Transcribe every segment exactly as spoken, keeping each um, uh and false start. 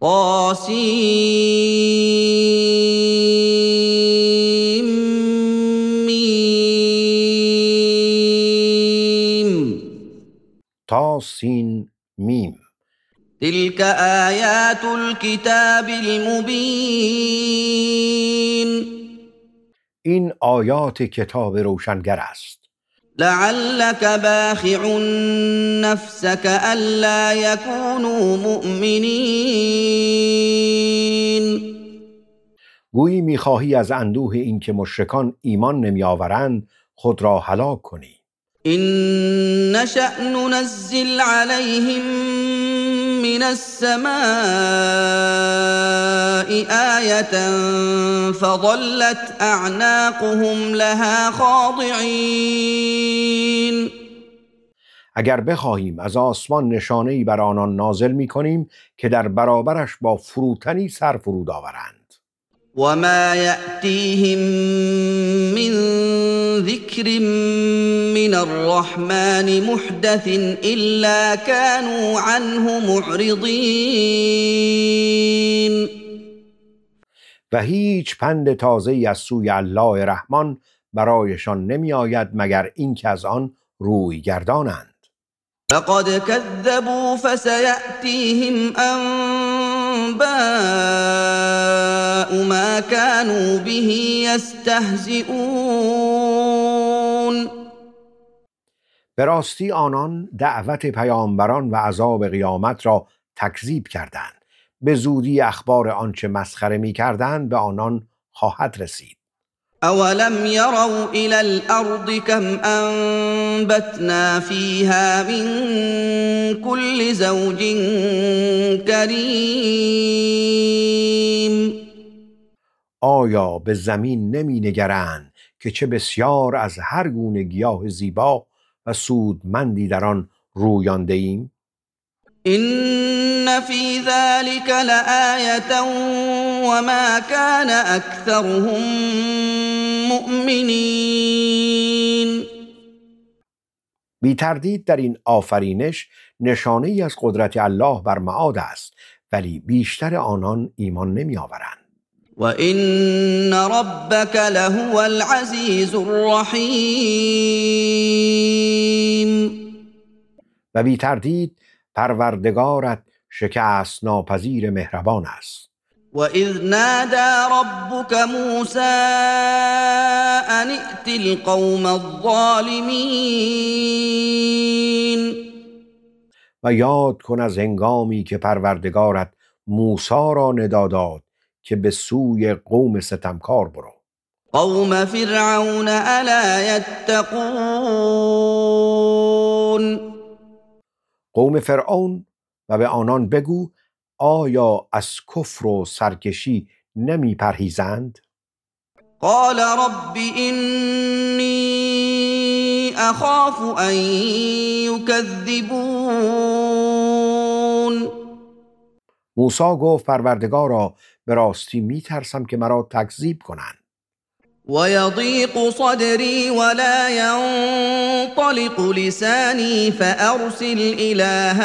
طاسیم میم. طاسین میم. تلك آیات الكتاب المبین. این آیات کتاب روشنگر است. لعلك باخع نفسك الا يكونوا مؤمنین. گویی میخواهی از اندوه این که مشرکان ایمان نمیآورند خود را هلاک کنی. إن نشأ ننزل عليهم من السماء آية فظلت أعناقهم لها خاضعين. اگر بخواهیم از آسمان نشانه‌ای بر آنان نازل می‌کنیم که در برابرش با فروتنی سر فرود آورند. وما يأتيهم من ذكر من الرحمن محدث إلا كانوا عنه معرضين. و هیچ پند تازه‌ای از سوی الله رحمان برایشان نمی آید مگر اینکه از آن روی گردانند. فقد كذبوا فسيأتيهم أنباء ما كانوا به يستهزئون. به راستی آنان دعوت پیامبران و عذاب قیامت را تکذیب کردند. به زودی اخبار آنچه مسخره می کردند به آنان خواهد رسید. اولم يروا الى الارض كم انبتنا فيها من كل زوج كريم. آیا به زمین نمی نگرند که چه بسیار از هر گونه گیاه زیبا و سودمندی در آن رویانده ایم؟ إن في ذلك لآية وما كان أكثرهم مؤمنين. بی تردید در این آفرینش نشانه ای از قدرت الله بر معاد است، ولی بیشتر آنان ایمان نمی آورند. وَإِنَّ رَبَّكَ لَهُوَ الْعَزِيزُ الرَّحِيمُ. و بی تردید پروردگارت شکست ناپذیر مهربان است. وَإِذْ نَادَى رَبُّكَ مُوسَىٰ أَنِ ائْتِ الْقَوْمَ الظَّالِمِينَ. و یاد کن از هنگامی که پروردگارت موسی را ندا داد که به سوی قوم ستمکار برو. قوم فرعون الا یتقون. قوم فرعون و به آنان بگو آیا از کفر و سرکشی نمی پرهیزند؟ قال رب انی اخاف ان یکذبون. موسی گفت پروردگارا به راستی می ترسم که مرا تکذیب کنند. ويضيق صدري ولا ينطلق لساني فأرسل إلى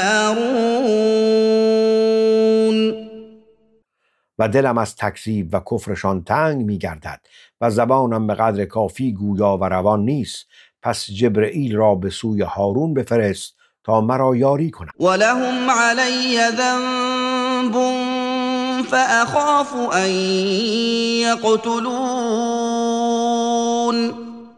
هارون. و دلم از تکذیب و کفرشان تنگ می گردد و زبانم به قدر کافی گویا و روان نیست، پس جبرئیل را به سوی هارون بفرست تا مرا یاری کند. ولهم علی ذنب فأخاف أن یقتلون.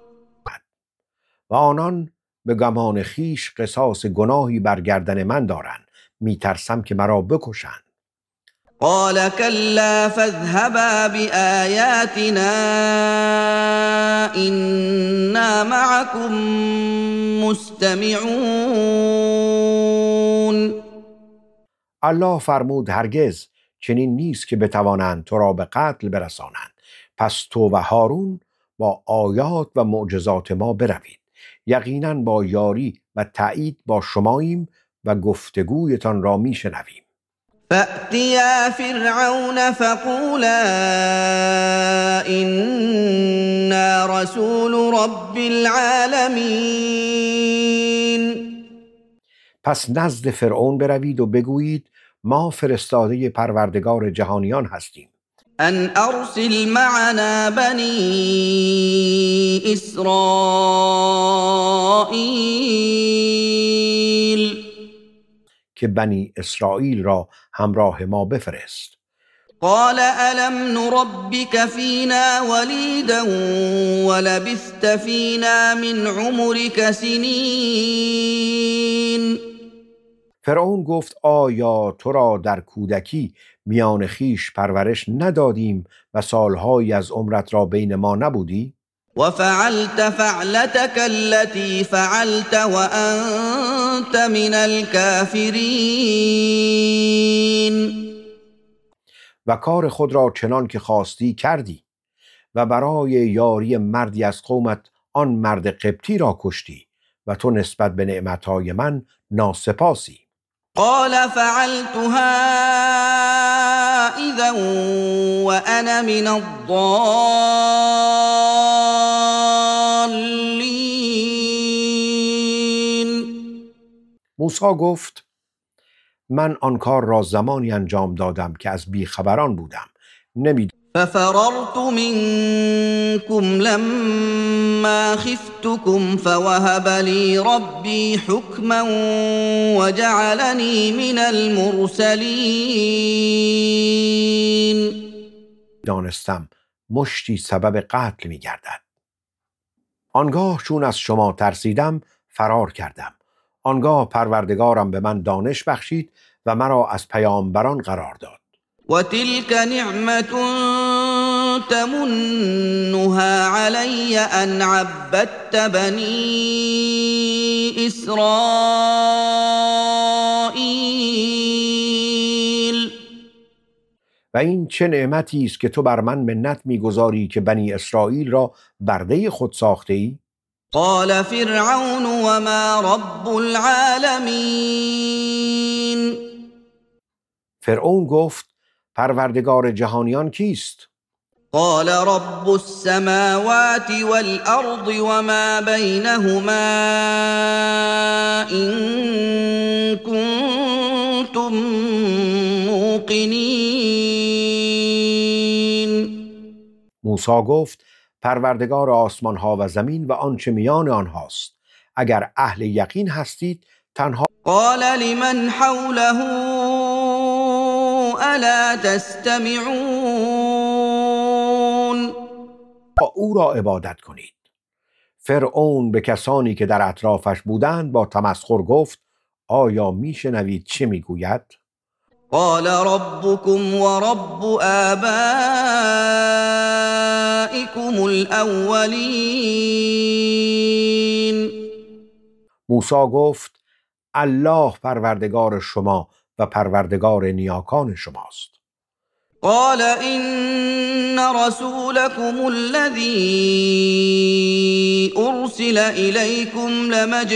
و آنان به گمان خیش قصاص گناهی بر گردن من دارند، می ترسم که مرا بکشند. قال كلا فاذهبا بآياتنا إنا معكم مستمعون. الله فرمود هرگز چنین نیست که بتوانند تو را به قتل برسانند، پس تو و هارون با آیات و معجزات ما بروید، یقینا با یاری و تأیید با شماییم و گفتگویتان را می شنویم. فأتیا فرعون فقولا إنا رسول رب العالمین. پس نزد فرعون بروید و بگویید ما فرستاده پروردگار جهانیان هستیم. ان ارسل معنا بنی اسرائیل که بنی اسرائیل را همراه ما بفرست. قال الم نربك فينا وليدا ولبثت فينا من عمرك سنين. فرعون گفت آیا تو را در کودکی میان خیش پرورش ندادیم و سالهایی از عمرت را بین ما نبودی؟ وفعلت فعلتك التي فعلت وأنت من الكافرين. و کار خود را چنان که خواستی کردی و برای یاری مردی از قومت آن مرد قبطی را کشتی و تو نسبت به نعمتهای من ناسپاسی. قال فعلتها إذا وأنا من الضالين. موسی گفت من آن کار را زمانی انجام دادم که از بیخبران بودم. نمی ففررت منكم لما خفتكم فوهب لي ربي حكما وجعلني من المرسلين. دانستم مشتی سبب قتل می گردد. آنگاه چون از شما ترسیدم فرار کردم. آنگاه پروردگارم به من دانش بخشید و مرا از پیامبران قرار داد. و تلك نعمة تمنها علی ان عبدت بنی اسرائیل. و این چه نعمتی است که تو بر من منت می‌گذاری که بنی اسرائیل را برده خود ساخته ای؟ قال فرعون وما رب العالمین. فرعون گفت پروردگار جهانیان کیست؟ قال رب السماوات والارض وما بینهما ان کنتم موقنین. موسی گفت پروردگار آسمان ها و زمین و آنچه میان آنهاست، اگر اهل یقین هستید تنها. قال لمن حوله الا تستمعون. او را عبادت کنید. فرعون به کسانی که در اطرافش بودند با تمسخر گفت آیا میشنوید چه میگوید؟ قال ربكم ورب آبائكم الاولین. موسی گفت الله پروردگار شما و پروردگار نیاکان شماست. قال ان رسولكم الذي ارسل اليكم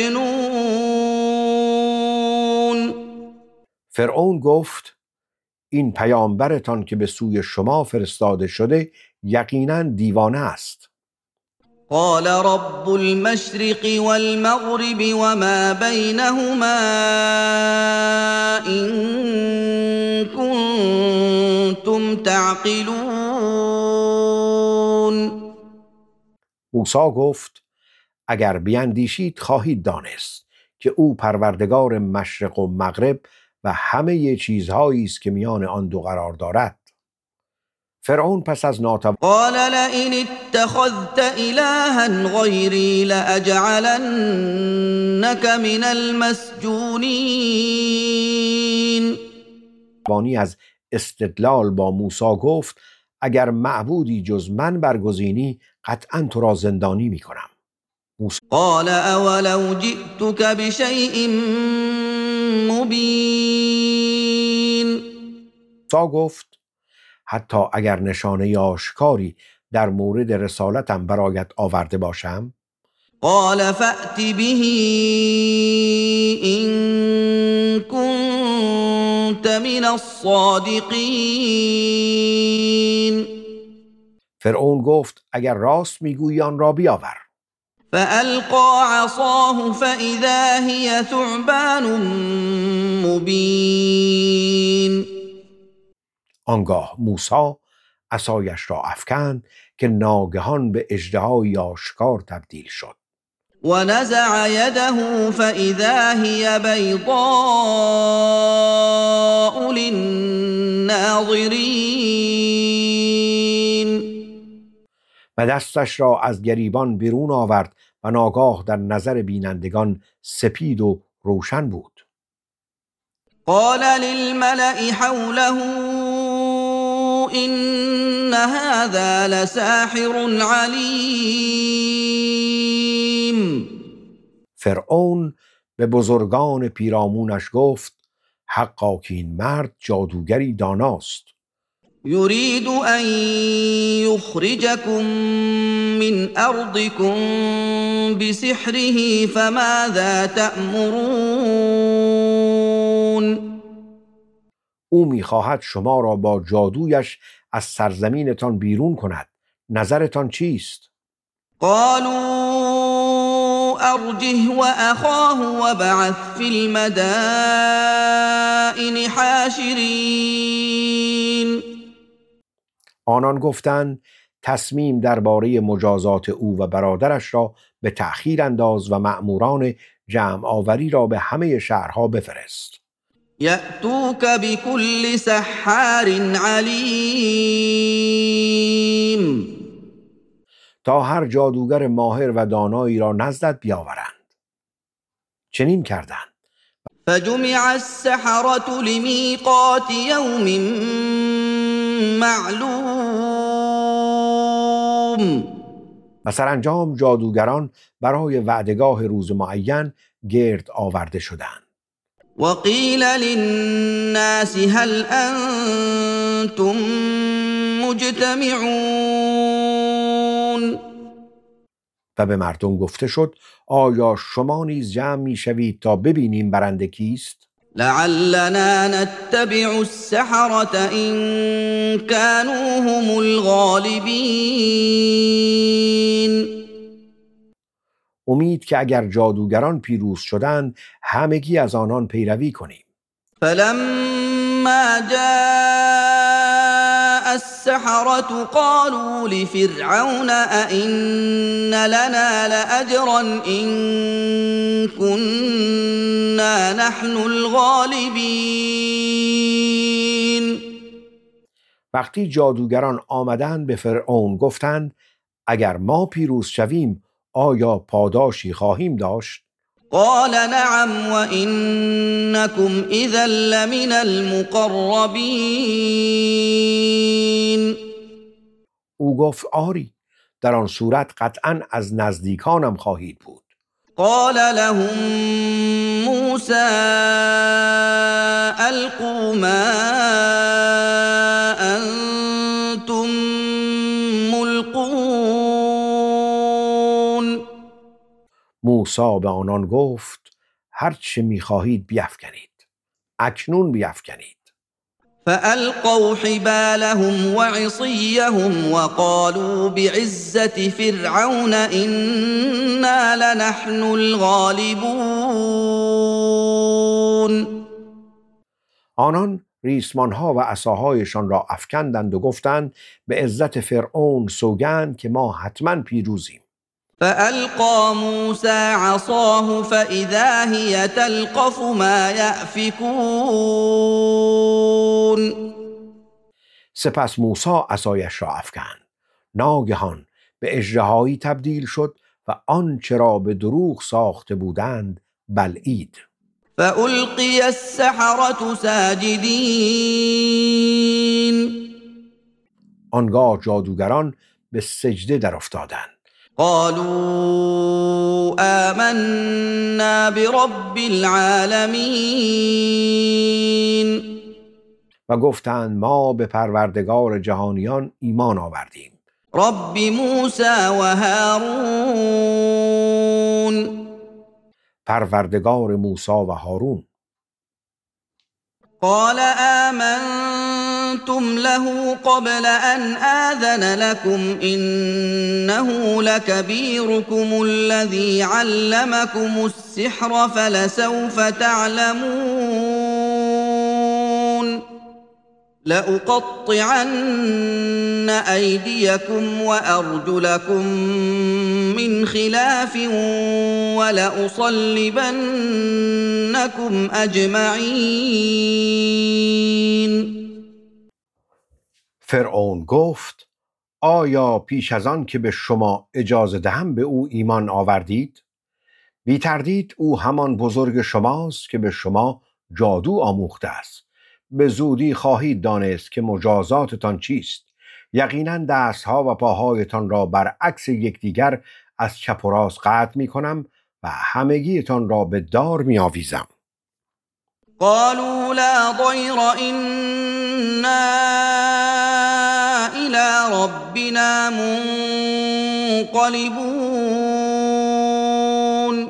لمجنون. فرعون گفت این پیامبرتان که به سوی شما فرستاده شده یقینا دیوانه است. قال رب المشرق والمغرب وما بينهما إن كنتم تعقلون. موسی گفت اگر بیندیشید خواهید دانست که او پروردگار مشرق و مغرب و همه چیزهایی است که میان آن دو قرار دارد. فرعون پس از ناتوانی قال لئن اتخذت إلها غيري لأجعلنك من المسجونين. از استدلال با موسی گفت اگر معبودی جز من برگزینی قطعا تو را زندانی می کنم. موسی قال اولو جئتك بشيء مبین. موسی گفت حتی اگر نشانه آشکاری در مورد رسالتم برایت آورده باشم. قال فأت به إن كنت من الصادقین. فرعون گفت اگر راست میگویی آن را بیاور. فألقى عصاه فإذا هي ثعبان مبين. آنگاه موسی عصایش را افکند که ناگهان به اژدهایی آشکار تبدیل شد. ونزع يده فإذا هي بيضاء للناظرين. و دستش را از گریبان بیرون آورد و ناگاه در نظر بینندگان سپید و روشن بود. قال للملأ حوله إن هذا لساحر عليم. فرعون به بزرگان پیرامونش گفت حقا که این مرد جادوگری داناست. يريد أن يخرجكم من أرضكم بسحره فماذا تأمرون؟ او می‌خواهد شما را با جادویش از سرزمینتان بیرون کند. نظرتان چیست؟ قالوا أرجه وأخاه وابعث في المدائن حاشرين. آنان گفتند تصمیم درباره مجازات او و برادرش را به تأخیر انداز و مأموران جمع آوری را به همه شهرها بفرست. يأتوك بكل سحار عليم. تا هر جادوگر ماهر و دانایی را نزدت بیاورند. چنین کردند. فجمع السحرة لمیقات یوم معلوم. و سرانجام جادوگران برای وعدگاه روز معین گرد آورده شدند. وقیل للناس هل انتم مجتمعون. و به مردم گفته شد آیا شما نیز جمع می شوید تا ببینیم برنده کیست؟ لعلنا نتبع السحرة إن كانوا هم الغالبين. امید که اگر جادوگران پیروز شدند همگی از آنان پیروی کنیم. فلما جاء السحرة قالوا لفرعون أئن لنا لأجرا إن كنا نحن الغالبين. وقتی جادوگران آمدند به فرعون گفتند اگر ما پیروز شویم آیا پاداشی خواهیم داشت؟ قال نعم وإنكم إذا لمن المقربين. او گفت آری، در آن صورت قطعا از نزدیکانم خواهید بود. قال لهم موسى ألقوا ما أنتم ملقون. موسی به آنان گفت هر چه می‌خواهید بیفکنید، اکنون بیفکنید. فألقوا حبالهم وعصيهم وقالوا بعزة فرعون إنا لنحن الغالبون. آنان ریسمانها و عصاهایشان را افکندند و گفتند به عزت فرعون سوگند که ما حتما پیروزیم. فألقى موسى عصاه فإذا هي تلقف ما يأفكون. سپس موسی عصایش را افکند، ناگهان به اژدهایی تبدیل شد و آنچه را به دروغ ساخته بودند بلعید. فألقي السحرة ساجدين. آنگاه جادوگران به سجده در افتادند. قالوا آمنا برب العالمين. و گفتند ما به پروردگار جهانیان ایمان آوردیم. رب موسی و هارون. پروردگار موسی و هارون. قال آمنت أَذَنتُمْ لَهُ قَبْلَ أَنْ آذَنَ لَكُمْ إِنَّهُ لَكَبِيرُكُمُ الَّذِي عَلَّمَكُمُ السِّحْرَ فَلَسَوْفَ تَعْلَمُونَ لَأُقَطِّعَنَّ أَيْدِيَكُمْ وَأَرْجُلَكُم مِّنْ خِلَافٍ وَلَأُصَلِّبَنَّكُمْ أَجْمَعِينَ. فرعون گفت آیا پیش از آن که به شما اجازه دهم به او ایمان آوردید؟ بی تردید او همان بزرگ شماست که به شما جادو آموخته است. به زودی خواهید دانست که مجازاتتان چیست. یقینا دستها و پاهایتان را برعکس یکدیگر از چپ و راست قطع می کنم و همگیتان را به دار می آویزم. قالوا لا ضير إنا إلى ربنا منقلبون.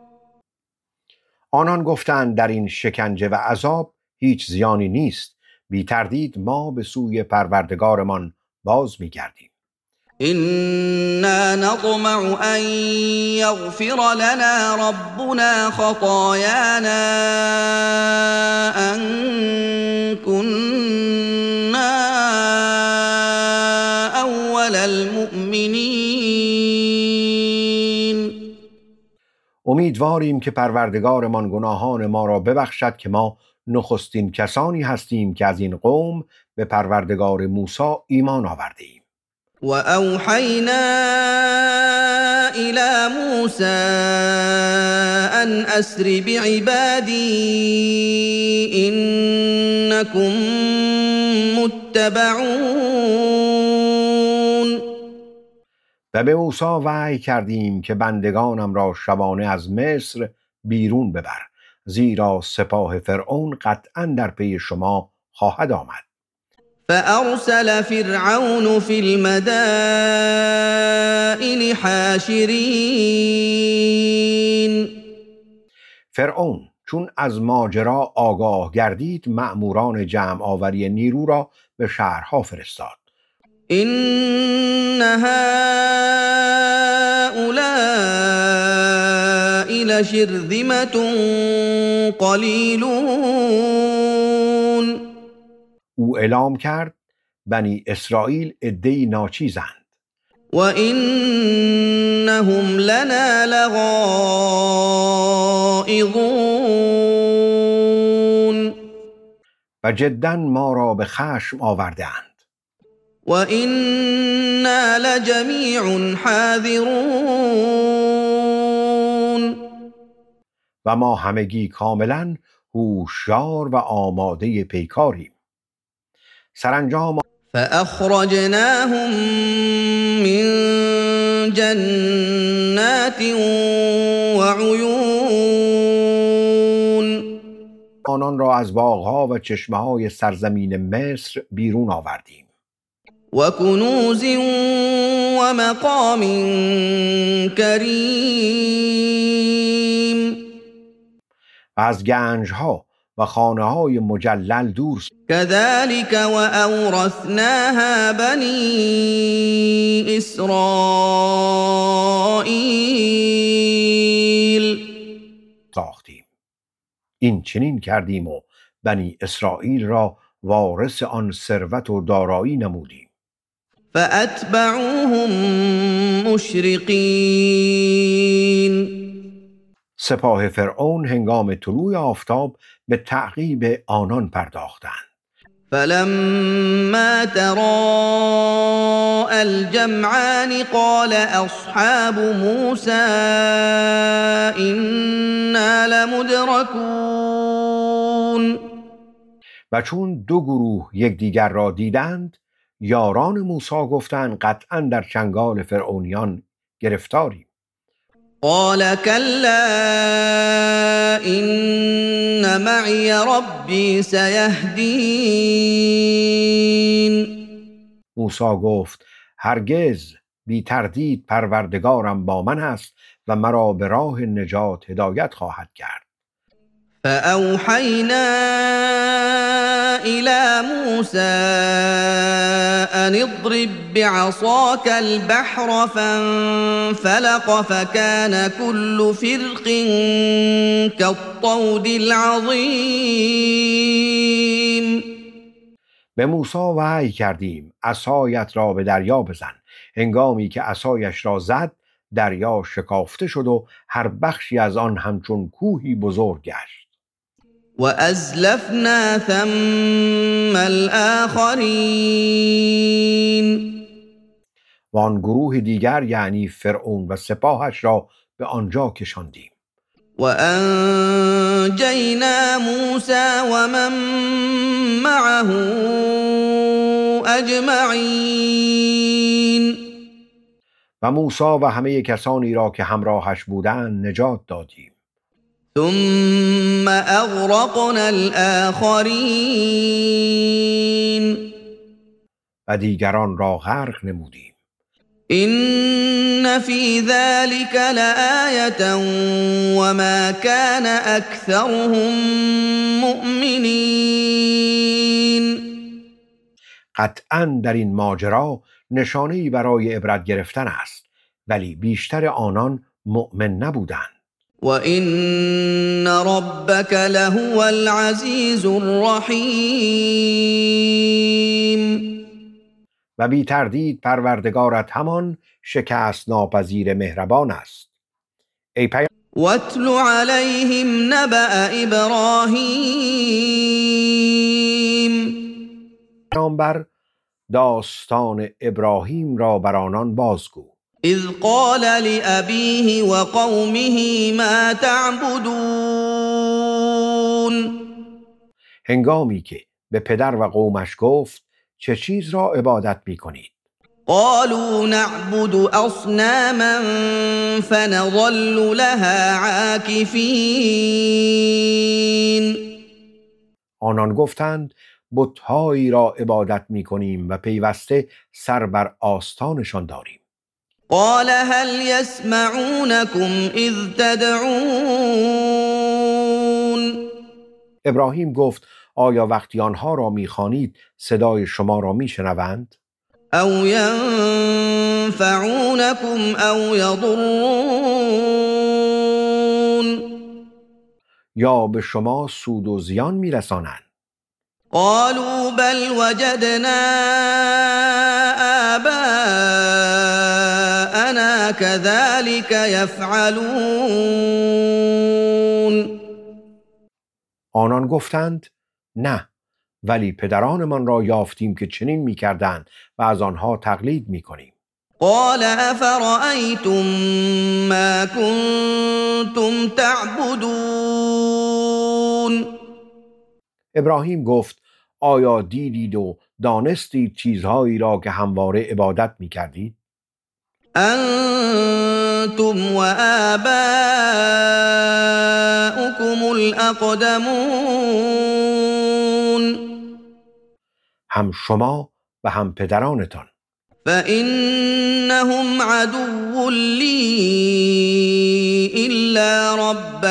آنان گفتند در این شکنجه و عذاب هیچ زیانی نیست. بی تردید ما به سوی پروردگارمان باز می گردیم. إنا نطمع أن يغفر لنا ربنا خطايانا أن كنا أول المؤمنين. امیدواریم که پروردگارمان گناهان ما را ببخشد که ما نخستین کسانی هستیم که از این قوم به پروردگار موسی ایمان آورده ایم. وأوحينا إلى موسى أن أسر بعبادي إنكم متبعون. و به موسی وحی کردیم که بندگانم را شبانه از مصر بیرون ببر، زیرا سپاه فرعون قطعا در پی شما خواهد آمد. فأرسل فرعون في المدائن حاشرين. فرعون چون از ماجرا آگاه گردید مأموران جمع آوری نیرو را به شهرها فرستاد. إن هؤلاء لشرذمة قلیلون. او اعلام کرد بنی اسرائیل عده‌ای ناچیزند. و انهم لنا لغائظون. و جدا ما را به خشم آوردند. و انا لجمیع حاذرون. و ما همگی کاملا هوشیار و آماده پیکاریم. سرانجام فأخرجناهم من جنات وعیون. آنان را از باغها و چشمه‌های سرزمین مصر بیرون آوردیم. و کنوز و مقام کریم. و از گنجها و خانه‌های مجلل دور. كذلك وأورثناها بني إسرائيل. ساختیم. این چنین کردیم و بنی اسرائیل را وارث آن ثروت و دارایی نمودیم. فأتبعوهم مشرقین. سپاه فرعون هنگام طلوع آفتاب به تعقیب آنان پرداختند. فلما تراءى الجمعان قال اصحاب موسى إنا لمدركون. و چون دو گروه یکدیگر را دیدند یاران موسی گفتند قطعا در چنگال فرعونیان گرفتاریم. قال كلا إن معي ربي سيهدين. موسی گفت هرگز بی تردید پروردگارم با من است و مرا به راه نجات هدایت خواهد کرد. فأوحينا إلى موسى أن اضرب بعصاك البحر فانفلق فكان كل فرق كالطود العظيم. به موسی وحی کردیم عصایت را به دریا بزن. هنگامی که عصایش را زد دریا شکافته شد و هر بخشی از آن همچون کوهی بزرگ گشت. وأزلفنا ثم الآخرين. و آن گروه دیگر یعنی فرعون و سپاهش را به آنجا کشاندیم. وأنجينا موسى ومن معه أجمعين. و موسی و همه کسانی را که همراهش بودند نجات دادیم. ثم أغرقنا الآخرين. و دیگران را غرق نمودیم. إن في ذلك لآية وما كان أكثرهم مؤمنين. قطعاً در این ماجرا نشانه‌ای برای عبرت گرفتن است، ولی بیشتر آنان مؤمن نبودند. وَإِنَّ رَبَّكَ لَهُوَ الْعَزِيزُ الرَّحِيمُ. و بی تردید پروردگارت همان شکست ناپذیر مهربان است. ای وَاتْلُ عَلَيْهِمْ نَبَأَ إِبْرَاهِيمَ. پیامبر داستان ابراهیم را بر آنان بازگو. اذ قال لأبيه وقومه ما تعبدون. هنگامی که به پدر و قومش گفت چه چیز را عبادت می کنید؟ قالوا نعبد أصناما فنظل لها عاكفين. آنان گفتند بت‌هایی را عبادت می کنیم و پیوسته سر بر آستانشان داریم. قال هل يسمعونكم اذ تدعون. ابراهیم گفت آیا وقتی آنها را می‌خوانید صدای شما را می‌شنوند؟ او ينفعونكم او يضرون. یا به شما سود و زیان می‌رسانند؟ قالوا بل وجدنا آباءنا كذلك يفعلون. آنان گفتند نه، ولی پدرانمان را یافتیم که چنین می‌کردند و از آنها تقلید می‌کنیم. قال افرأيتم ما كنتم تعبدون. ابراهیم گفت آیا دیدید و دانستید چیزهایی را که همواره عبادت می‌کردید؟ انتم و آباؤكم الاقدمون. هم شما و هم پدرانتان. فإنهم عدو لي إلا رب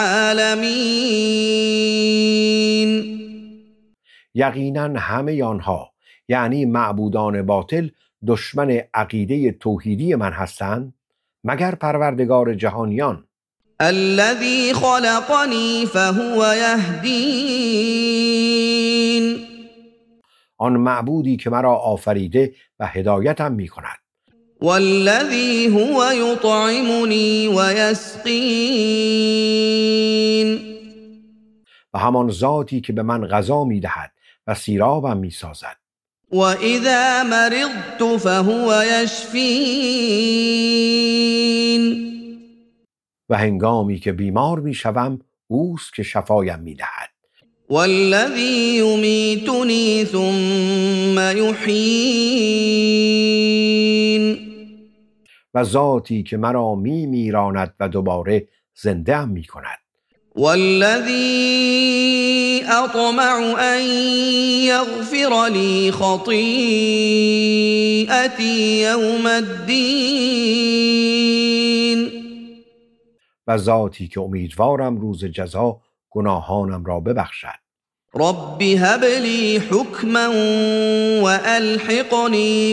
العالمين. یقینا همه آنها یعنی معبودان باطل دشمن عقیده توحیدی من هستند مگر پروردگار جهانیان. الذي خلقني فهو يهدين. آن معبودی که مرا آفریده و هدایتم می کند. والذي هو يطعمني ويسقين. و همان ذاتی که به من غذا می دهد و سیرابم می سازد. وإذا مرضت فهو يشفين. و هنگامی که بیمار می شوم اوست که شفایم می دهد. والذي يميتني ثم يحيين. و ذاتی که مرا می میراند و دوباره زنده ام می کند. والذي أطمع أن يغفر لي خطيئتي يوم الدين. و ذاتی که امیدوارم روز جزا گناهانم را ببخشد. رب هب لي حكما وألحقني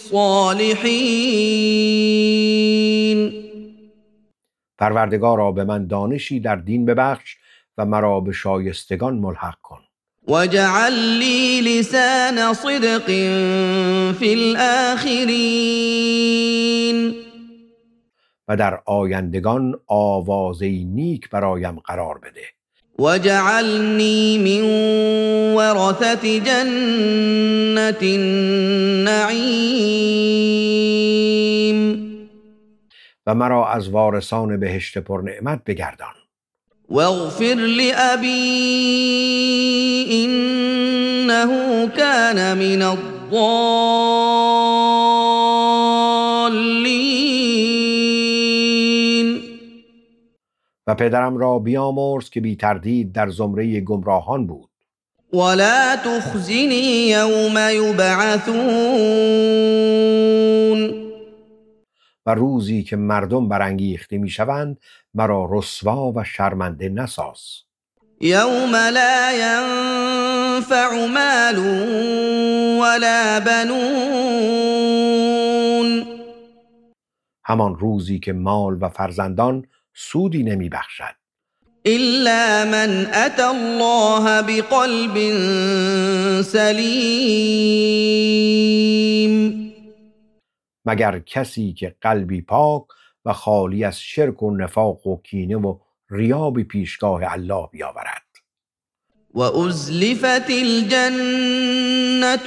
بالصالحين. پروردگارا به من دانشی در دین ببخش و مرا به شایستگان ملحق کن. واجعل لي لسان صدق في الآخرين. و در آیندگان آوازه نیک برایم قرار بده. واجعلني من ورثة جنة النعيم. و مرا از وارثان بهشت پرنعمت بگردان. واغفر لأبي إنه كان من الضالين. و پدرم را بیامرز که بی تردید در زمره گمراهان بود. ولا تخزني يوم يبعثون. و روزی که مردم برانگیخته میشوند مرا رسوا و شرمنده نساز. یوم لا ینفع مال ولا بنون. همان روزی که مال و فرزندان سودی نمی بخشد. الا من اتى الله بقلب سلیم. مگر کسی که قلبی پاک و خالی از شرک و نفاق و کینه و ریا به پیشگاه الله بیاورد. و ازلفت الجنة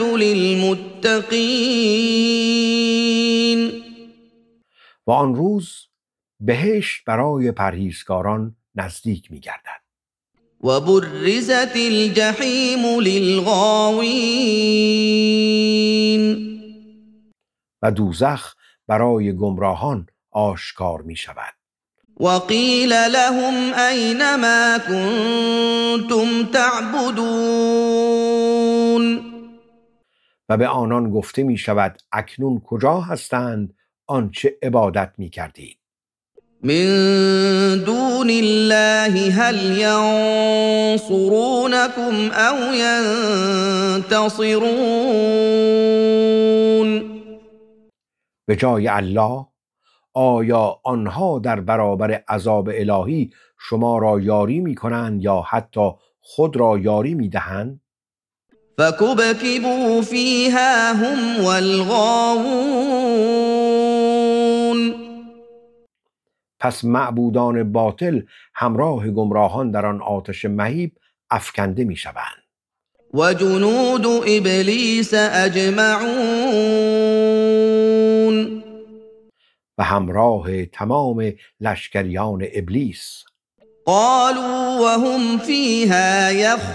للمتقین. و آن روز بهشت برای پرهیزکاران نزدیک می گردد. و برزت الجحیم للغاوین. و دوزخ برای گمراهان آشکار می شود. و قیل لهم این ما کنتم تعبدون. و به آنان گفته می شود اکنون کجا هستند آنچه عبادت می کردید. من دون الله هل ينصرونكم او ينتصرون. به جای الله آیا آنها در برابر عذاب الهی شما را یاری می کنند یا حتی خود را یاری می دهند؟ فكبكبوا فيها هم والغاوون. پس معبودان باطل همراه گمراهان در آن آتش مهیب افکنده می شوند. و جنود ابلیس اجمعون. و همراه تمام لشکریان ابلیس. قالوا وهم فيها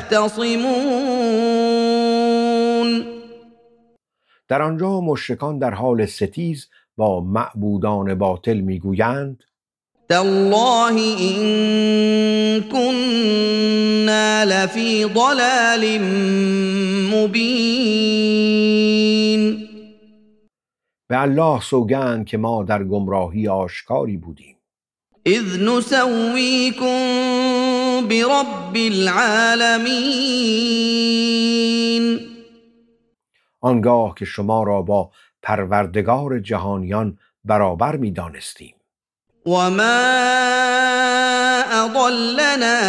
يختصمون. در آنجا مشرکان در حال ستیز با معبودان باطل میگویند تالله إن كنا لفي ضلال مبين. به الله سوگند که ما در گمراهی آشکاری بودیم. اذ نسویکم برب العالمین. آنگاه که شما را با پروردگار جهانیان برابر می دانستیم. و ما اضلنا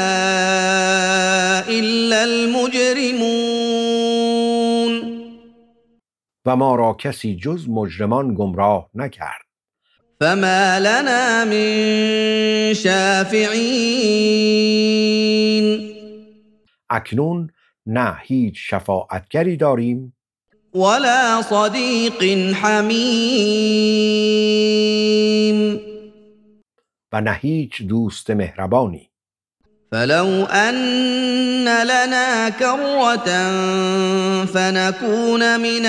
الا المجرمون. و ما را کسی جز مجرمان گمراه نکرد. فما لنا من شافعین. اکنون نه هیچ شفاعتگری داریم ولا صدیق حمیم. و نه هیچ دوست مهربانی. فلو ان لنا کرة فنكون من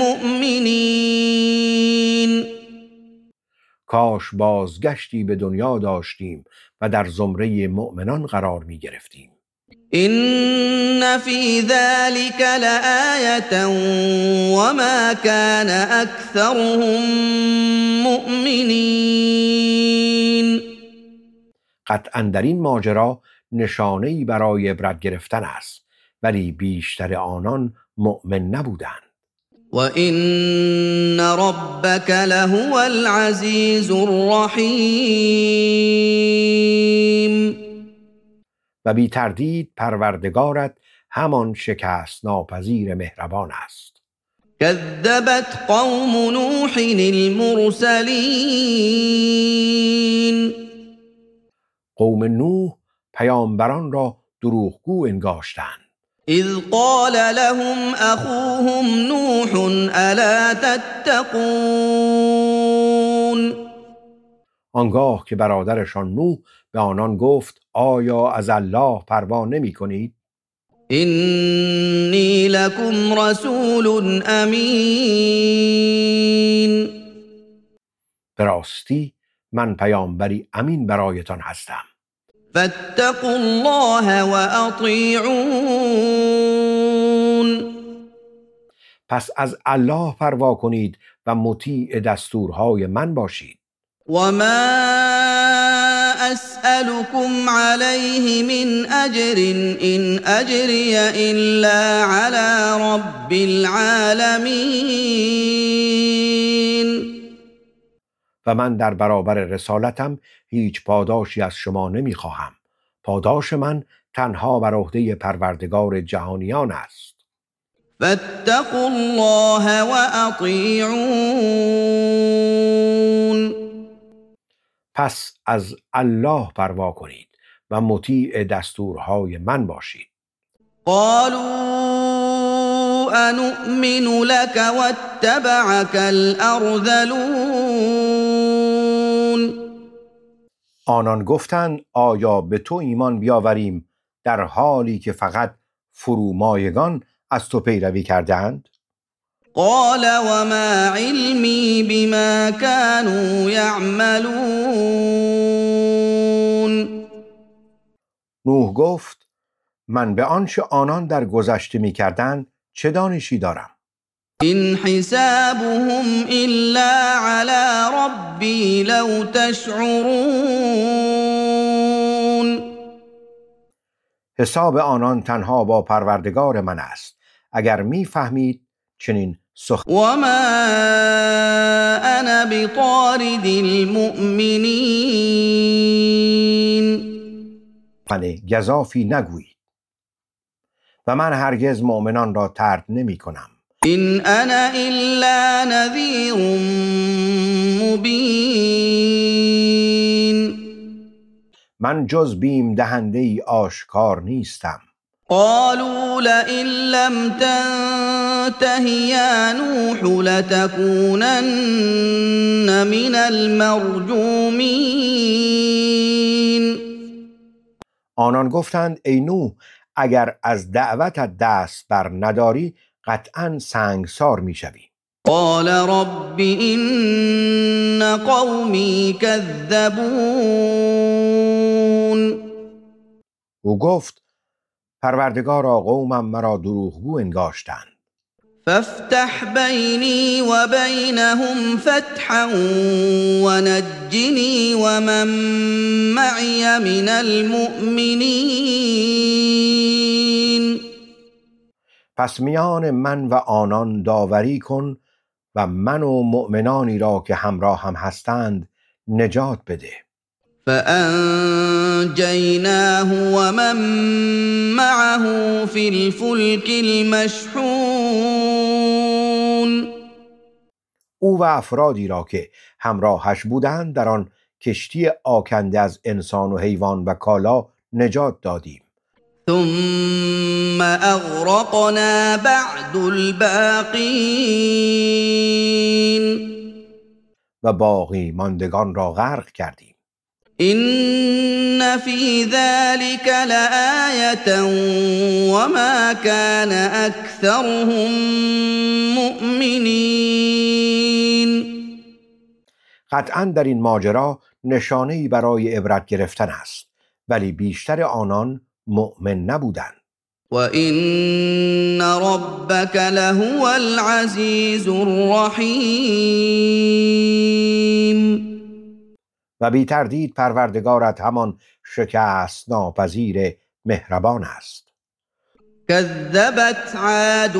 المؤمنین. کاش بازگشتی به دنیا داشتیم و در زمره مؤمنان قرار می گرفتیم. ان فی ذلک لآیة وما کان اکثرهم مؤمنین. قطعاً در این ماجرا نشانه‌ای برای عبرت گرفتن است، ولی بیشتر آنان مؤمن نبودند. وَإِنَّ رَبَّكَ لَهُوَ الْعَزِيزُ الرَّحِيمُ. و بی تردید پروردگارت همان شکست ناپذیر مهربان است. كذبت قوم نوح المرسلين. قوم نوح پیامبران را دروغگو انگاشتند. اذ قال لهم اخوهم نوح الا تتقون. آنگاه که برادرشان نوح به آنان گفت آیا از الله پروا نمی کنید؟ اینی لکم رسول امین. به راستی من پیامبری امین برایتان هستم. فاتقوا الله واطیعون. پس از الله پروا کنید و مطیع دستورهای من باشید. وما اسألكم عليه من اجر ان اجري الا على رب العالمين. و من در برابر رسالتم هیچ پاداشی از شما نمیخواهم. پاداش من تنها بر عهده پروردگار جهانیان است. فاتقوا الله واطیعون. پس از الله پروا کنید و مطیع دستورهای من باشید. قالوا انؤمن لك واتبعك الارذلون. آنان گفتند آیا به تو ایمان بیاوریم در حالی که فقط فرومایگان از تو پیروی کردند؟ قال وما علمی بما كانوا یعملون. نوح گفت من به آنچه آنان در گذشته می کردند چه دانشی دارم؟ این حسابهم الا علی ربی لو تشعرون. حساب آنان تنها با پروردگار من است. اگر می فهمید چنین سخن. وما انا بطارد المؤمنین. من گزافی نگویید و من هرگز مؤمنان را طرد نمی کنم. این انا الا نذیر مبین. من جز بیم دهنده ای آشکار نیستم. قالوا لئن لم تنته یا نوح لتكونن من المرجومین. آنان گفتند ای نوح اگر از دعوتت دست بر نداری قطعا سنگسار می شوی. قال رب این قومی کذبون. او گفت پروردگارا قومم مرا دروغگو انگاشتند. فافتح بینی و بینهم فتحا ونجنی ومن معی من المؤمنین. پس میان من و آنان داوری کن و من و مؤمنانی را که همراه هم هستند نجات بده. فانجیناه و من معه فی الفلک المشحون. او و افرادی را که همراهش بودند در آن کشتی آکنده از انسان و حیوان و کالا نجات دادیم. ثم اغرقنا بعد الباقین. و باقی ماندگان را غرق کردیم. این فی ذلک لآیة وما کان اکثرهم مؤمنین. قطعا در این ماجرا نشانه‌ای برای عبرت گرفتن است ولی بیشتر آنان مؤمن نبودند. و این ربک لهو العزیز الرحیم. و بی تردید پروردگارت همان شکست ناپذیر مهربان است. كذبت عاد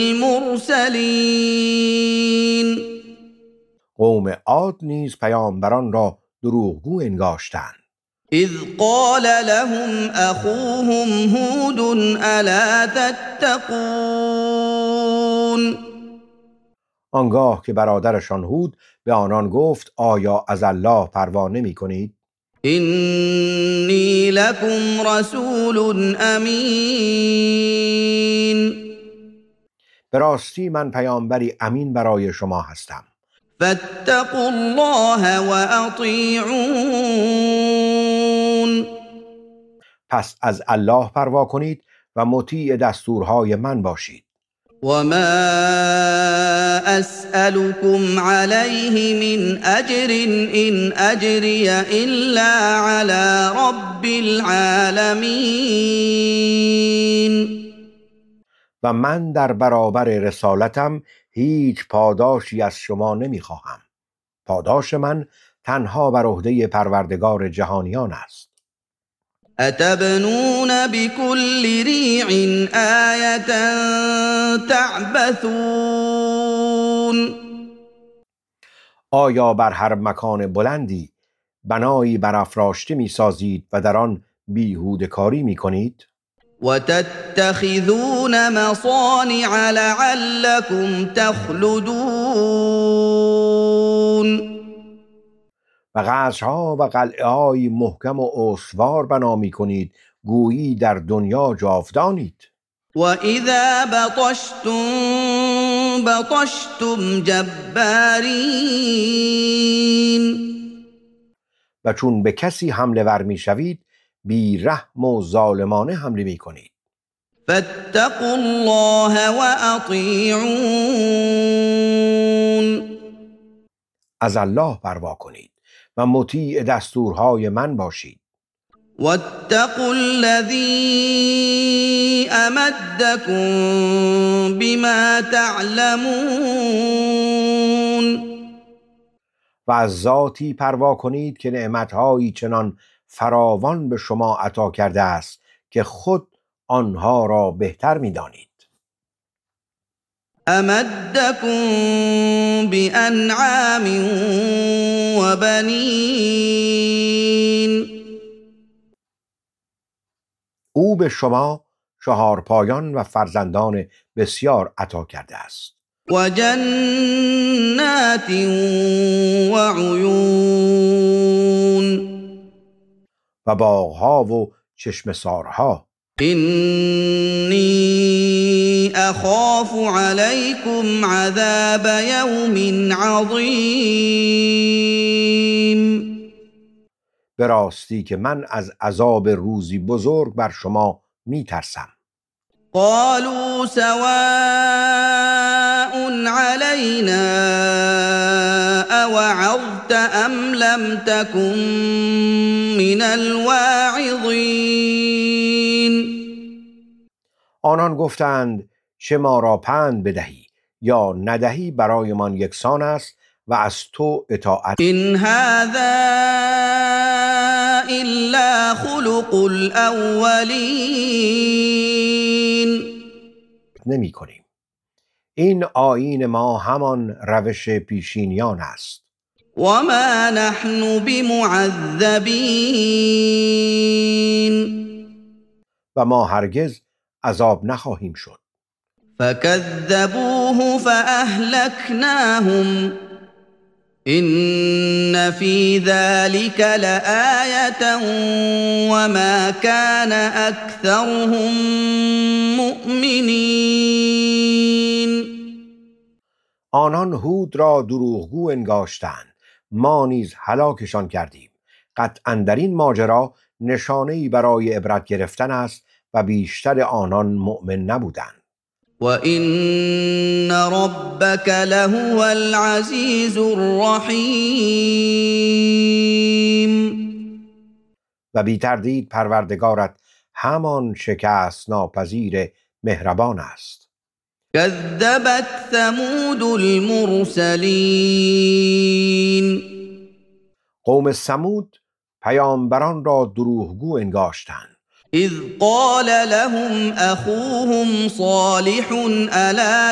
المرسلين قوم عاد نیز پیامبران را دروغگو انگاشتند. إذ قال لهم أخوهم هود ألا تتقون آنگاه که برادرشان هود به آنان گفت آیا از الله پروا نمی کنید؟ إني لكم رسول أمين به راستی من پیامبری امین برای شما هستم. فاتقوا الله وأطيعون پس از الله پروا کنید و مطیع دستورهای من باشید. وما أسألكم عليه من أجر إن أجري إلا على رب العالمين و من در برابر رسالتم هیچ پاداشی از شما نمیخواهم. پاداش من تنها بر عهده پروردگار جهانیان است. أتبنون بكل ريع آية تعبثون آیا بر هر مکان بلندی بنایی برافراشته میسازید و در آن بیهوده کاری میکنید؟ وتتخذون مصانع لعلكم تخلدون و قصرها و قلعه‌های محکم و استوار بنا میکنید گویی در دنیا جاودانید. وإذا بطشتم بطشتم جبارين و چون به کسی حمله ور میشوید بی رحم و ظالمانه حمله میکنید. فاتقوا الله وأطيعون از الله پروا کنید و مطیع دستورهای من باشید. واتقوا الذي أمدكم بما تعلمون و از ذاتی پروا کنید که نعمتهایی چنان فراوان به شما عطا کرده است که خود آنها را بهتر می‌دانید. أمدكم بأنعام وبنين او به شما چهارپایان و فرزندان بسیار عطا کرده است. وجنات وعيون و باغها و چشمه‌سارها. إني أخاف عليكم عذاب يوم عظيم به راستی که من از عذاب روزی بزرگ بر شما می ترسم. قالوا سواء علينا أوعظت أم لم تكن من الواعظين آنان گفتند چه ما را پند بدهی یا ندهی برایمان یکسان است و از تو اطاعت. إن هذا إلا خلق الأولين نمی کنیم. این آیین ما همان روش پیشینیان است. وما نحن بمعذبين و ما هرگز عذاب نخواهیم شد. فكذبوه فأهلكناهم إن في ذلك لآية وما كان أكثرهم مؤمنين آنان هود را دروغگو انگاشتند، ما نیز هلاکشان کردیم. قطعاً در این ماجرا نشانه‌ای برای عبرت گرفتن است و بیشتر آنان مؤمن نبودند. وَإِنَّ رَبَّكَ لَهُوَ الْعَزِيزُ الرَّحِيمُ و بی تردید پروردگارت همان شکست ناپذیر مهربان است. كذبت ثمود المرسلين قوم ثمود پیامبران را دروغگو انگاشتند. إذ قال لهم أخوهم صالح ألا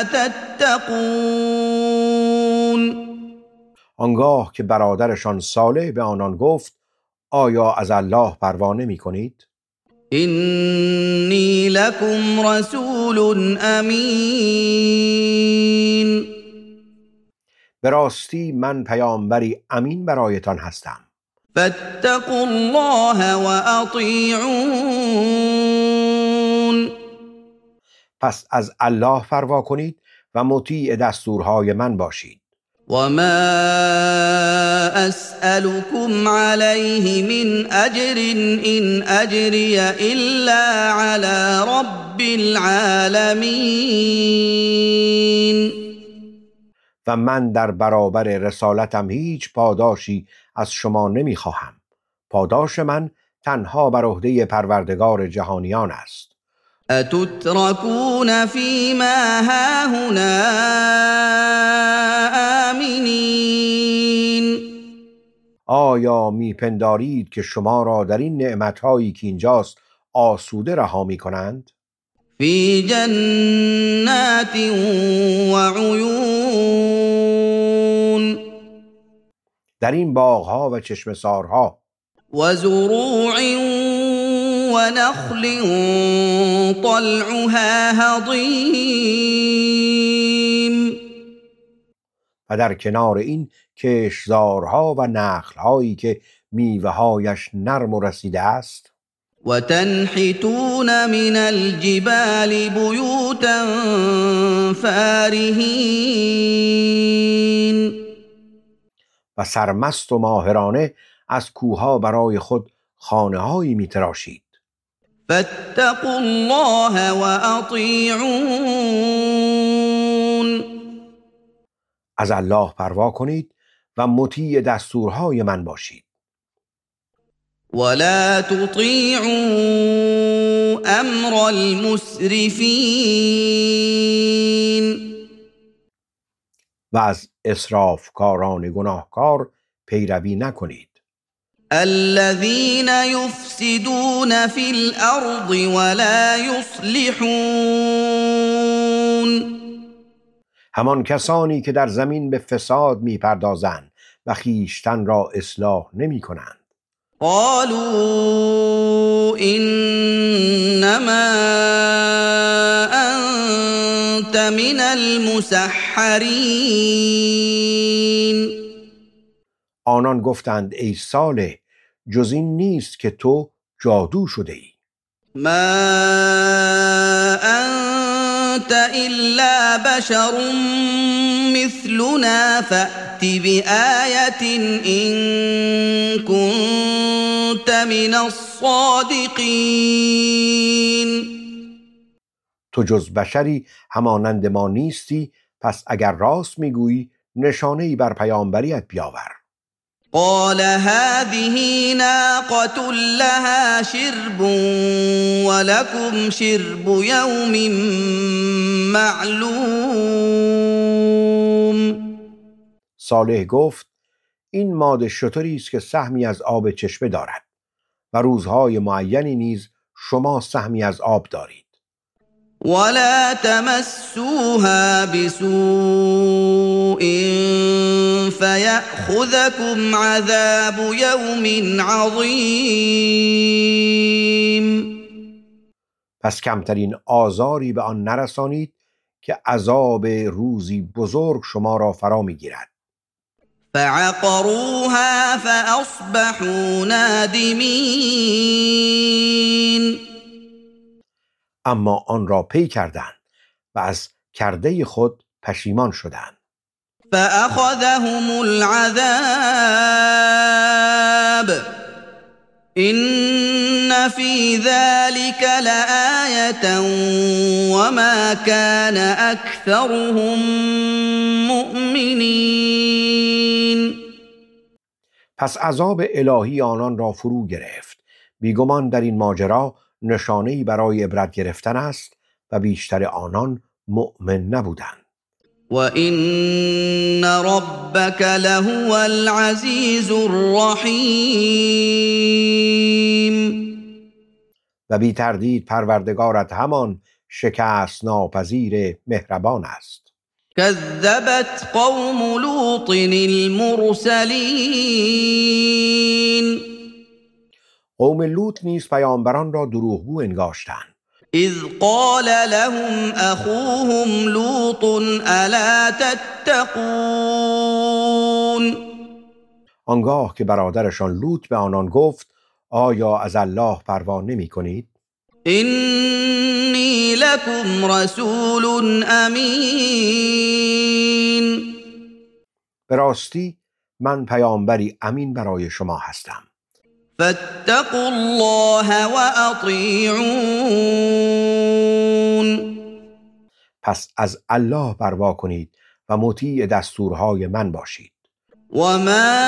تتقون آنگاه که برادرشان صالح به آنان گفت آیا از الله پروا نمی کنید؟ إني لكم رسول أمين به راستی من پیامبری امین برایتان هستم. فاتقوا الله وأطيعون پس از الله پروا کنید و مطیع دستورهای من باشید. وما أسألكم عليه من أجر إن أجري إلا على رب العالمين و من در برابر رسالتم هیچ پاداشی از شما نمیخواهم. پاداش من تنها بر عهده پروردگار جهانیان است. أتتركون فيما هاهنا آمنين آیا میپندارید که شما را در این نعمتهایی که اینجاست آسوده رها میکنند؟ في جنات وعيون در این باغها و چشمه‌سارها وزروع ونخل طلعها هضيم و در کنار این کشتزارها و نخلهایی که میوه‌هایش نرم و رسیده است. وتنحتون من الجبال بيوتا فارهين و سرمست و ماهرانه از کوهها برای خود خانه‌هایی می‌تراشید. فاتقوا الله وأطيعون از الله پروا کنید و مطیع دستورهای من باشید. ولا تطيعوا أمر المسرفين و از اسرافکاران گناهکار پیروی نکنید. الذين يفسدون في الأرض ولا يصلحون همان کسانی که در زمین به فساد میپردازند و خویشتن را اصلاح نمی‌کنند. قالوا إنما أنت من المسحرين آنان گفتند ای صالح جز این نیست که تو جادو شده ای. ما أنت إلا بشر مثلنا فأت بآية إن كنت من الصادقين تو جز بشری همانند ما نیستی، پس اگر راست میگویی نشانه‌ای بر پیامبریت بیاور. قال هذه ناقة لها شرب ولكم شرب يوم معلوم. صالح گفت این ماده شتری است که سهمی از آب چشمه دارد و روزهای معینی نیز شما سهمی از آب دارید. ولا تمسوها بسوء فيأخذكم عذاب يوم عظيم. پس کمترین آزاری به آن نرسانید که عذاب روزی بزرگ شما را فرا میگیرد. فعقروها فأصبحوا نادمين. اما آن را پی کردند و از کرده خود پشیمان شدند. فأخذهم العذاب إن في ذلك لآية وما كان أكثرهم مؤمنين. پس عذاب الهی آنان را فرو گرفت. بیگمان در این ماجرا نشانه‌ای برای عبرت گرفتن است و بیشتر آنان مؤمن نبودند. وَإِنَّ رَبَّكَ لَهُوَ الْعَزِيزُ الرَّحِيمُ. و بی تردید پروردگارت همان شکست ناپذیر مهربان است. كذبت قوم لوط المرسلين قوم لوط نیز پیامبران را دروغگو انگاشتند. إذ قال لهم أخوهم لوط ألا تتقون آنگاه که برادرشان لوط به آنان گفت آیا از الله پروا نمی کنید؟ إني لكم رسول أمين به راستی من پیامبری امین برای شما هستم. فاتقوا الله وأطيعون پس از الله پروا کنید و مطیع دستورهای من باشید. وما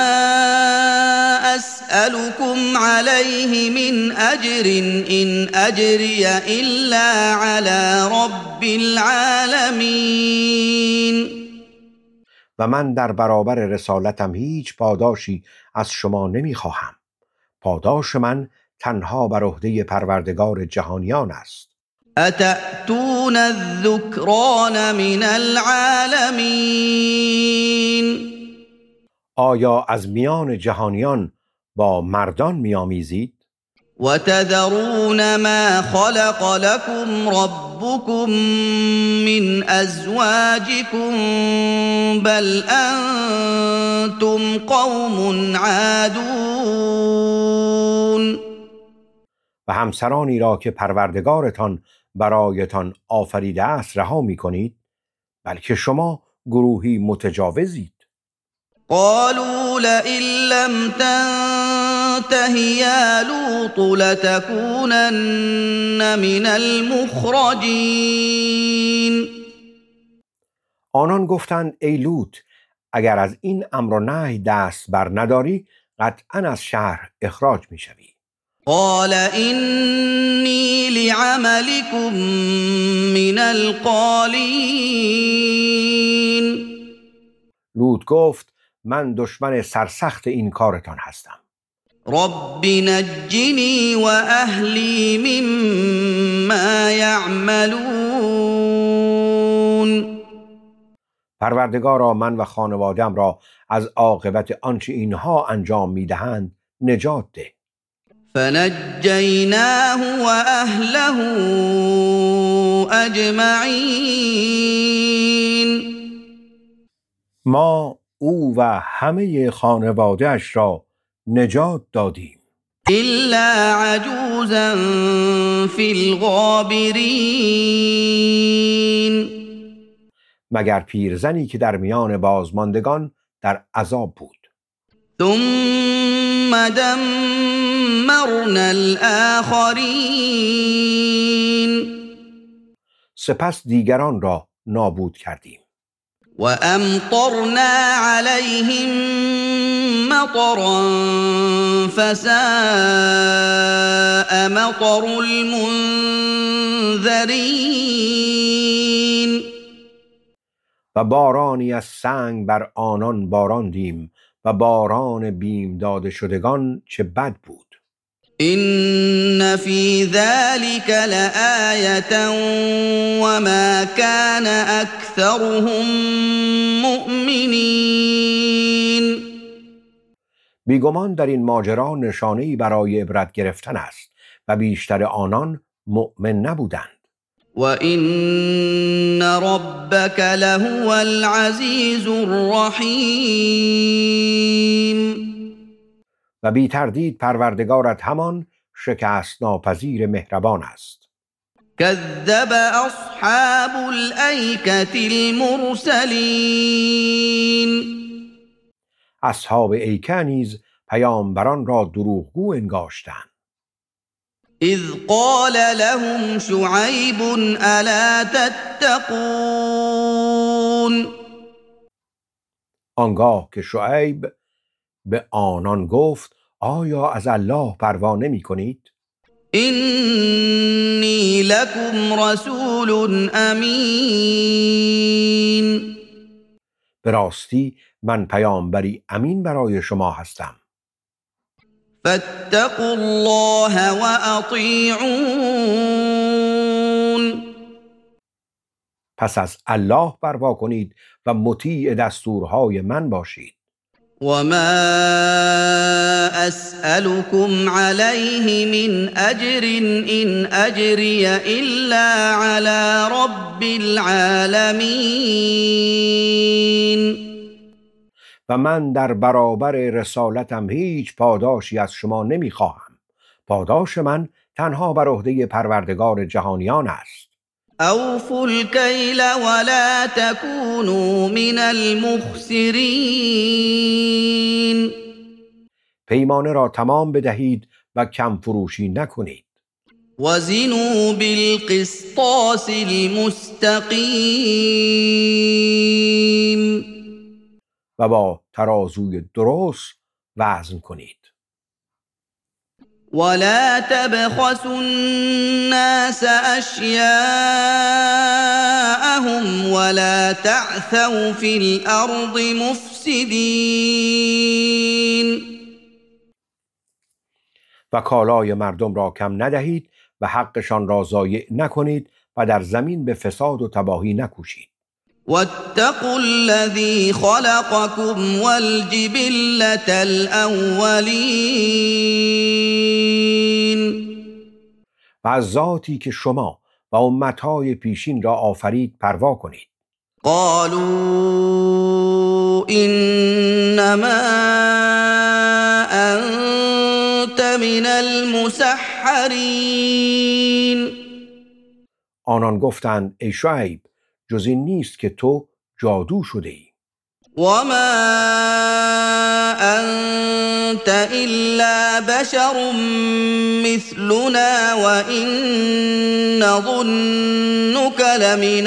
أسألكم عليه من أجر إن أجري إلا على رب العالمين و من در برابر رسالتم هیچ پاداشی از شما نمیخواهم. پاداش من تنها بر عهده پروردگار جهانیان است. أتأتون الذكران من العالمين آیا از میان جهانیان با مردان میامیزید؟ وتذرون ما خلق لكم ربكم من أزواجكم بل أنتم قوم عادون و همسرانی را که پروردگارتان برایتان آفریده است رها می‌کنید، بلکه شما گروهی متجاوزید. قالوا لئن لم تنته يا لوط لتكونن من المخرجين آنان گفتند ای لوط اگر از این امر و نهی دست بر نداری قطعا از شهر اخراج میشوی. قال إني لعملكم من القالين لوط گفت من دشمن سرسخت این کارتان هستم. رب نجني وأهلي مما يعملون پروردگارا من و خانواده‌ام را از عاقبت آنچه اینها انجام میدهند نجات ده. فنجيناه وأهله أجمعين ما او و همه خانواده‌اش را نجات دادیم إلا عجوزا في الغابرين مگر پیرزنی که در میان بازماندگان در عذاب بود. ثم دمرنا الآخرين سپس دیگران را نابود کردیم. وأمطرنا عليهم مطرا فساء مطر المنذرين و بارانی از سنگ بر آنان باراندیم و باران بیم داده شدگان چه بد بود. إن في ذلك لآية وما كان أكثرهم مؤمنين بیگمان در این ماجرا نشانه‌ای برای عبرت گرفتن است و بیشتر آنان مؤمن نبودند. وَإِنَّ رَبَّكَ لَهُوَ الْعَزِيزُ الرَّحِيمُ و بی تردید پروردگارت همان شکست ناپذیر مهربان است. كذب أصحاب الأيكة المرسلين اصحاب ایکه نیز پیامبران را دروغگو انگاشتند. إذ قال لهم شعيب ألا تتقون آنگاه که شعیب به آنان گفت آیا از الله پروا نمی کنید؟ إني لكم رسول أمين به راستی من پیامبری امین برای شما هستم. فاتقوا الله وأطيعون. پس از الله پروا کنید و مطیع دستورهای من باشید. وما أسألكم عليه من أجر إن أجري إلا على رب العالمين. و من در برابر رسالتم هیچ پاداشی از شما نمیخواهم. پاداش من تنها بر عهده پروردگار جهانیان است. أوفوا الكيل ولا تكونوا من المخسرين. پیمانه را تمام بدهید و کم فروشی نکنید. وزنوا بالقسطاس المستقيم. و با ترازوی درست وزن کنید. ولا تبخسوا الناس أشياءهم ولا تعثوا في الأرض مفسدين. و کالای مردم را کم ندهید و حقشان را ضایع نکنید و در زمین به فساد و تباهی نکوشید. واتقوا الذي خلقكم والجبلة الأولين. و از ذاتی که شما و امتهای پیشین را آفرید پروا کنید. قالوا إنما أنت من المسحرين. آنان گفتند ای شعیب جز این نیست که تو جادو شده ای. وما أنت إلا بشر مثلنا وإن نظنك لمن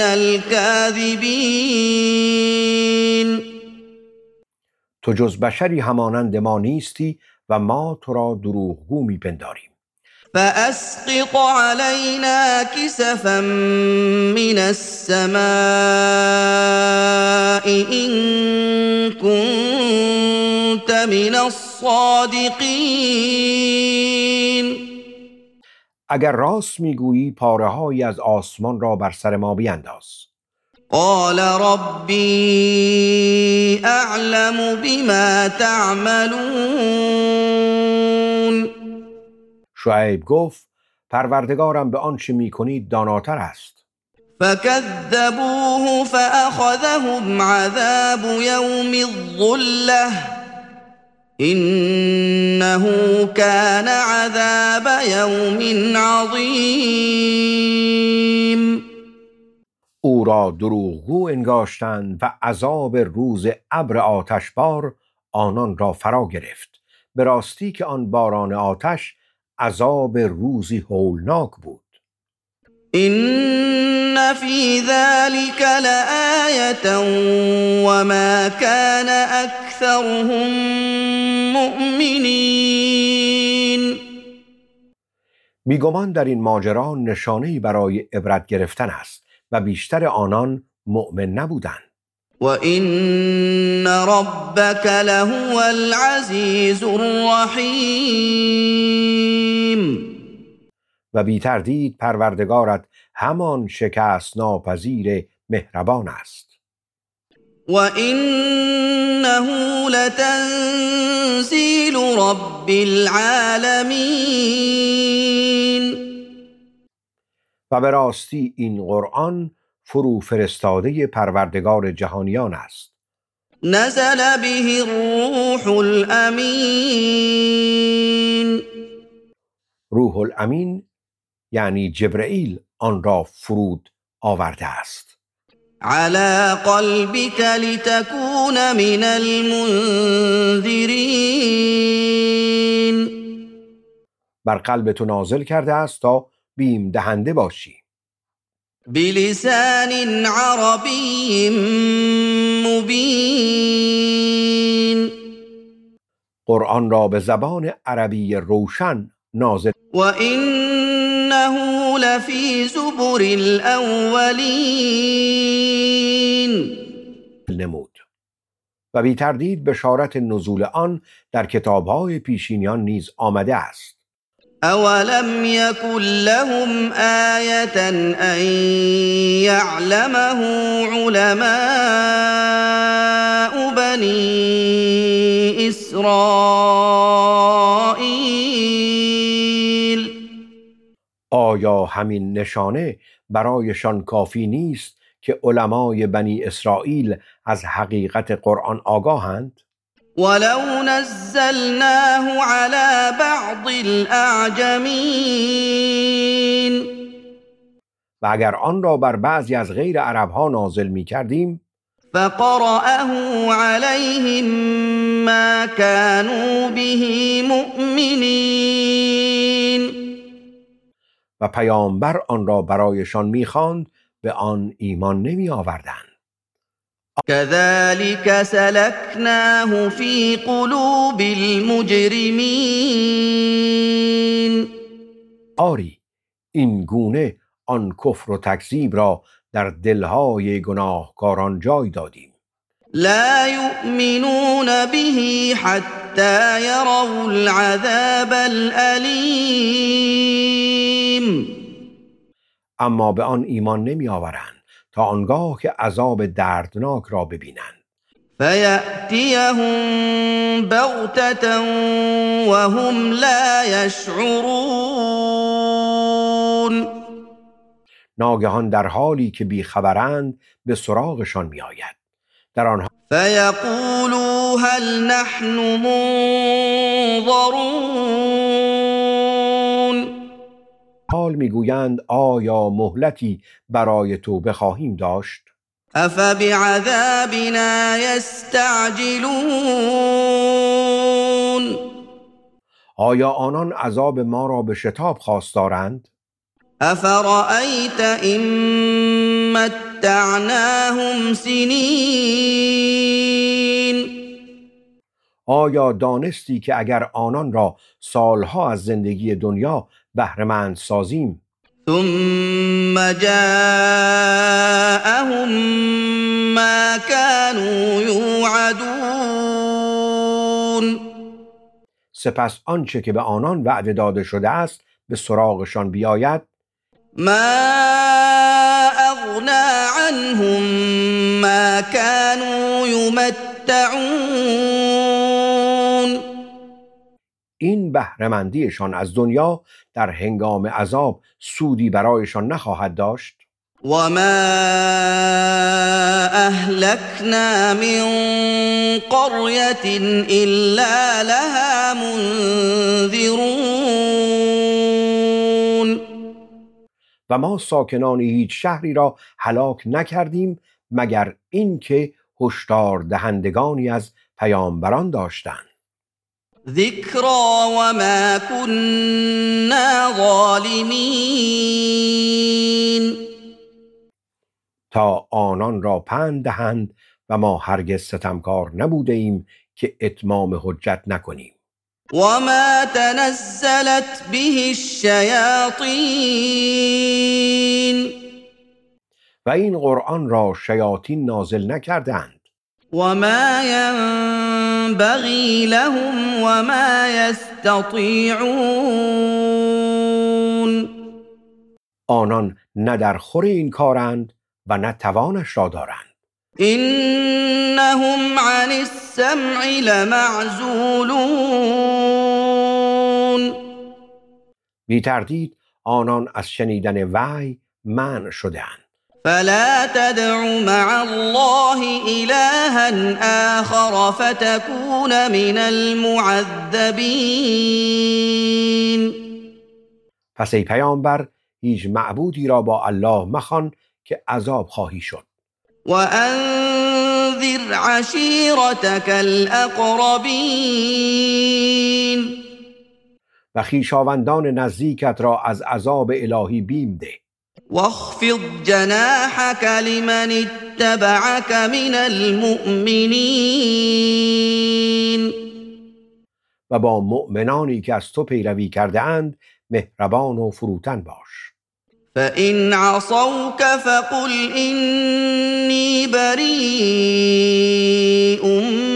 الكاذبين. تو جز بشری همانند ما نیستی و ما تو را دروغگو می‌پنداریم. فأسقط علينا كسفا من السماء إن كنت من الصادقين. اگر راست میگویی پاره‌هایی از آسمان را بر سر ما بینداز. قال ربي أعلم بما تعملون. شعیب گفت پروردگارم به آنچه میکنید داناتر است. فكذبوه فأخذهم عذاب يوم الظلة إنه كان عذاب يوم عظيم. او را دروغگو انگاشتند و عذاب روز ابر آتشبار آنان را فرا گرفت. به راستی که آن باران آتش عذاب روزی هولناک بود. إن في ذلك لآية وما كان أكثرهم مؤمنين. بیگمان در این ماجرا نشانه‌ای برای عبرت گرفتن است و بیشتر آنان مؤمن نبودند. وَإِنَّ رَبَّكَ لَهُوَ الْعَزِيزُ الرَّحِيمُ. و بی تردید پروردگارت همان شکست ناپذیر مهربان است. وَإِنَّهُ لَتَنزِيلُ رَبِّ الْعَالَمِينَ. و به راستی این قرآن فرو فرستاده پروردگار جهانیان است. نزل به الروح الامین. روح الامین یعنی جبرئیل آن را فرود آورده است. على قلبك لتكون من المنذرین. بر قلب تو نازل کرده است تا بیم دهنده باشی. بلسان عربی مبین. قرآن را به زبان عربی روشن نازل و انه لفی زبر الاولین. نمود و بی تردید بشارت نزول آن در کتاب‌های پیشینیان نیز آمده است. اولم یکن لهم آیة ان یعلمه علماء بنی اسرائیل. آیا همین نشانه برایشان کافی نیست که علمای بنی اسرائیل از حقیقت قرآن آگاهند؟ ولو نزلناه على بعض الاعجمین. و اگر آن را بر بعضی از غیر عربها نازل می کردیم، فقرأه علیهم ما كانوا به مؤمنین. و پیامبر آن را برایشان می خواند، به آن ایمان نمی آوردند. كذلك سلكناه في قلوب المجرمین. آری، این گونه آن کفر و تکذیب را در دلهای گناهکاران جای دادیم. لا يؤمنون به حتى يروا العذاب الألیم. اما به آن ایمان نمی آورند تا آنگاه که عذاب دردناک را ببینند. فیأتیهم بغتة وهم لا یشعرون. ناگهان در حالی که بیخبرند به سراغشان می آید. در آنها فیقولوا هل نحن منظرون. حال میگویند آیا مهلتی برای توبه خواهیم داشت؟ افبعذابنا یستعجلون. آیا آنان عذاب ما را به شتاب خواستارند؟ افرأیت ان متعناهم سنین. آیا دانستی که اگر آنان را سالها از زندگی دنیا بهره‌مند سازیم، ثم جاءهم ما كانوا یوعدون. سپس آنچه که به آنان وعده داده شده است به سراغشان بیاید، ما اغنى عنهم ما كانوا یمتعون. این بهره‌مندیشان از دنیا در هنگام عذاب سودی برایشان نخواهد داشت. وما اهلكنا من قرية الا لها منذرون. و ما ساکنان هیچ شهری را هلاک نکردیم مگر اینکه هشدار دهندگانی از پیامبران داشتند. ذکرا وما كنا ظالمین. تا آنان را پند دهند و ما هرگز ستمکار نبوده ایم که اتمام حجت نکنیم. وما تنزلت به الشیاطین. و این قرآن را شیاطین نازل نکردند. وما ينبغي لهم وما يستطيعون. آنان نه در خور این کارند و نه توانش را دارند. انهم عن السمع لمعزولون. بی تردید آنان از شنیدن وحی منع شده‌اند. فلا تدع مع الله إلها آخر فتكون من المعذبين. پس ای پیامبر هیچ معبودی را با الله مخوان که عذاب خواهی شد. وأنذر عشيرتك الأقربين. و خویشاوندان نزدیکت را از عذاب الهی بیم ده. واخفض جناحك لمن اتبعك من المؤمنين. و با مؤمنانی که از تو پیروی کرده اند مهربان و فروتن باش. فإن عصوك فقل إني بريء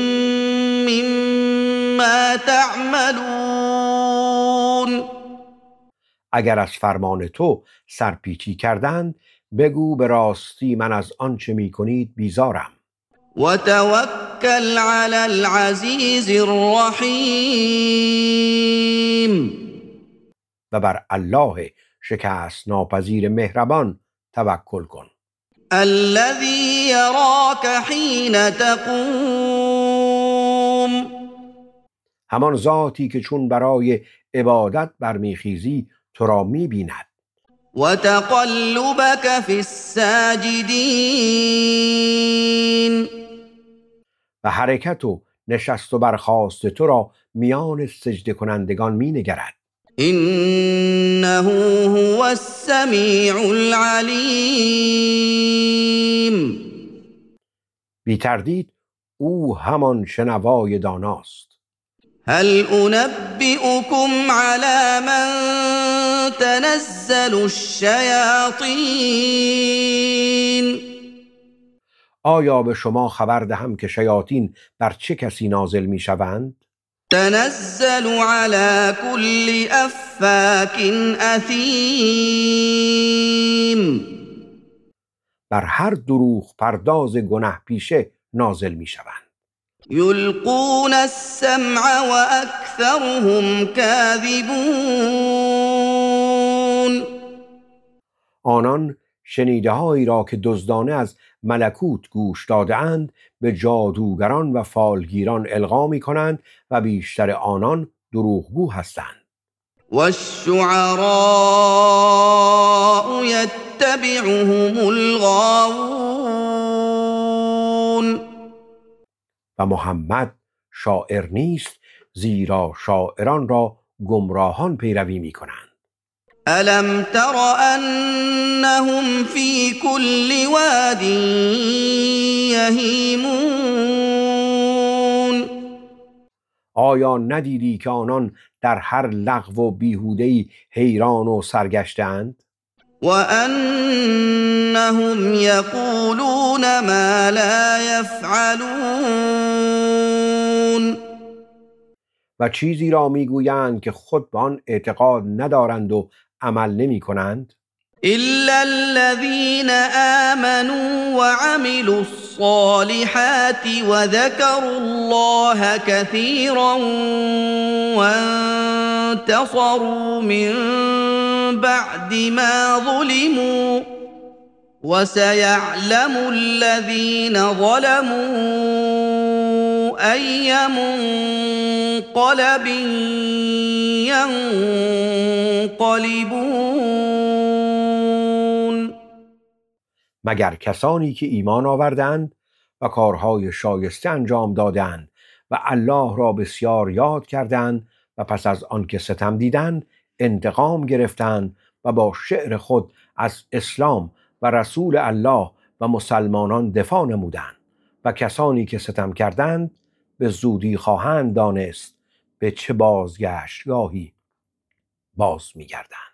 اگر از فرمان تو سرپیچی کردند بگو به راستی من از آنچه می کنید بیزارم. وتوکل علی العزیز الرحیم و بر الله شکست ناپذیر مهربان توکل کن. الذی یراک حین تقوم همان ذاتی که چون برای عبادت برمیخیزی تو را می‌بیند. و تقلبک فی الساجدین و حرکت و نشست و برخاست تو را میان سجده کنندگان مینگرد. انه هو السمیع العلیم بی تردید او همان شنوای داناست. هل انبئکم علی من تنزل الشیاطین آیا به شما خبر دهم که شیاطین بر چه کسی نازل می شوند؟ تنزل على كل افاک اثیم بر هر دروغ پرداز گنه پیشه نازل می شوند. یلقون السمع و اکثرهم کاذبون آنان شنیده هایی را که دزدانه از ملکوت گوش داده اند به جادوگران و فالگیران القا می کنند و بیشتر آنان دروغگو هستند. والشعراء یتبعهم الغاوون و محمد شاعر نیست زیرا شاعران را گمراهان پیروی می کنند. الم تر انهم فی كل واد یهیمون آیا ندیدی که آنان در هر لغو و بیهوده‌ای حیران و سرگشتند؟ و انهم یقولون ما لا یفعلون و چیزی را میگویند که خود به آن اعتقاد ندارند و عمل نمی کنند. الا الذين آمنوا وعملوا الصالحات وذكروا الله كثيرا وانتصروا من بعد ما ظلموا وسيعلم الذين ظلموا أي منقلب ينقلبون مگر کسانی که ایمان آوردند و کارهای شایسته انجام دادند و الله را بسیار یاد کردند و پس از آن که ستم دیدند انتقام گرفتند و با شعر خود از اسلام و رسول الله و مسلمانان دفاع نمودند و کسانی که ستم کردند به زودی خواهند دانست به چه بازگشتگاهی باز می‌گردند.